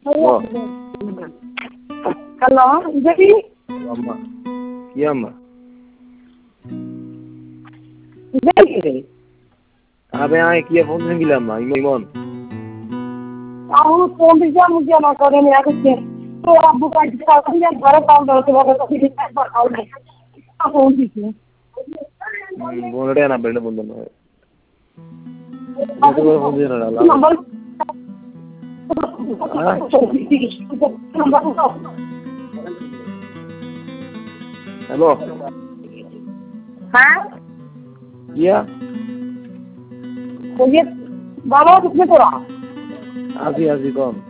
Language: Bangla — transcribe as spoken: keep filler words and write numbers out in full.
হ্যালো দেখি আম্মা কি আম্মা দেখি আবে আয় কি ফোন দিলাম মা ইমন আমি ফোন দিছি আমি কি আমার করে নিয়ে আসছে তো আব্বু কাছে টাকা দিয়ে ঘরে পাও দাও তো বাবা কাছে একবার খাও না ফোন দিছি বোনটা না বেড়ে বন্ধ না এটা করে ফোন দিয়ে না নাম্বার হ্যালো হ্যাঁ ইয়া बोलिए बाबा कितने तोड़ा আজি আজি কম